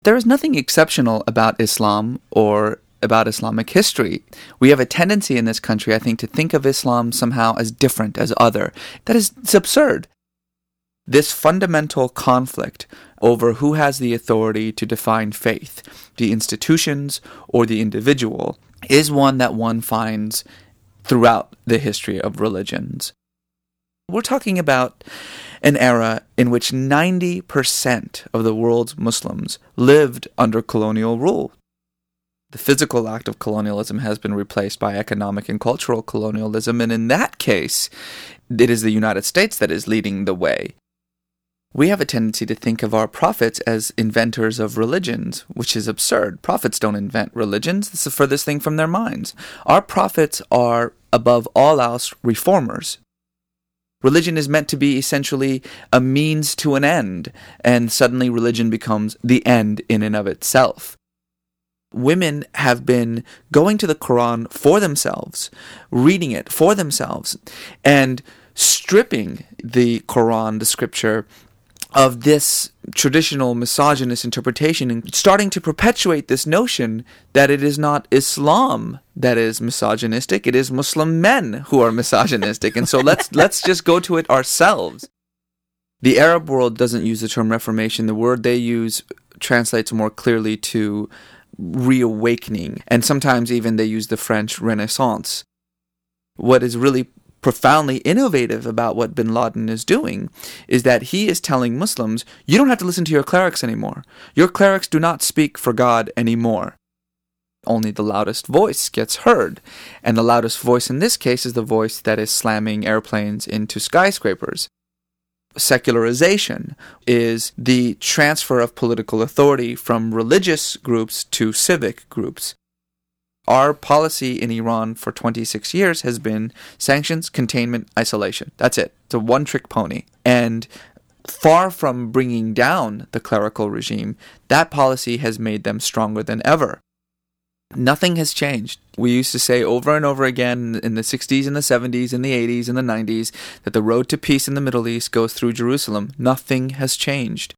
There is nothing exceptional about Islam or about Islamic history. We have a tendency in this country, I think, to think of Islam somehow as different, as other. It's absurd. This fundamental conflict over who has the authority to define faith, the institutions or the individual, is one that one finds throughout the history of religions. We're talking about an era in which 90% of the world's Muslims lived under colonial rule. The physical act of colonialism has been replaced by economic and cultural colonialism, and in that case, it is the United States that is leading the way. We have a tendency to think of our prophets as inventors of religions, which is absurd. Prophets don't invent religions. This is the furthest thing from their minds. Our prophets are, above all else, reformers. Religion is meant to be essentially a means to an end, and suddenly religion becomes the end in and of itself. Women have been going to the Quran for themselves, reading it for themselves, and stripping the Quran, the scripture, of this traditional misogynist interpretation and starting to perpetuate this notion that it is not Islam that is misogynistic, it is Muslim men who are misogynistic. And so let's just go to it ourselves. The Arab world doesn't use the term Reformation. The word they use translates more clearly to reawakening, and sometimes even they use the French Renaissance. What is really profoundly innovative about what bin Laden is doing is that he is telling Muslims, you don't have to listen to your clerics anymore. Your clerics do not speak for God anymore. Only the loudest voice gets heard. And the loudest voice in this case is the voice that is slamming airplanes into skyscrapers. Secularization is the transfer of political authority from religious groups to civic groups. Our policy in Iran for 26 years has been sanctions, containment, isolation. That's it. It's a one-trick pony. And far from bringing down the clerical regime, that policy has made them stronger than ever. Nothing has changed. We used to say over and over again in the 60s and the 70s and the 80s and the 90s that the road to peace in the Middle East goes through Jerusalem. Nothing has changed.